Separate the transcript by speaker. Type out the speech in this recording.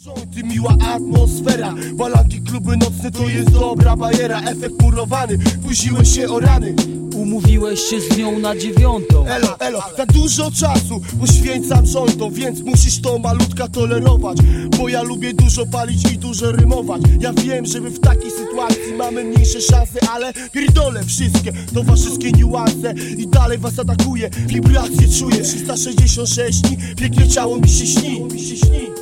Speaker 1: Jointy, miła atmosfera, balanki, kluby nocne to jest dobra bajera. Efekt murowany, buziłeś się o rany.
Speaker 2: Umówiłeś się z nią na 9.
Speaker 1: Elo, elo, za dużo czasu poświęcam jointom, więc musisz to malutka tolerować. Bo ja lubię dużo palić i dużo rymować. Ja wiem, że my w takiej sytuacji mamy mniejsze szanse, ale pierdolę wszystkie towarzyskie niuanse i dalej was atakuję. Wibracje czuję, 366 dni, pięknie ciało mi się śni.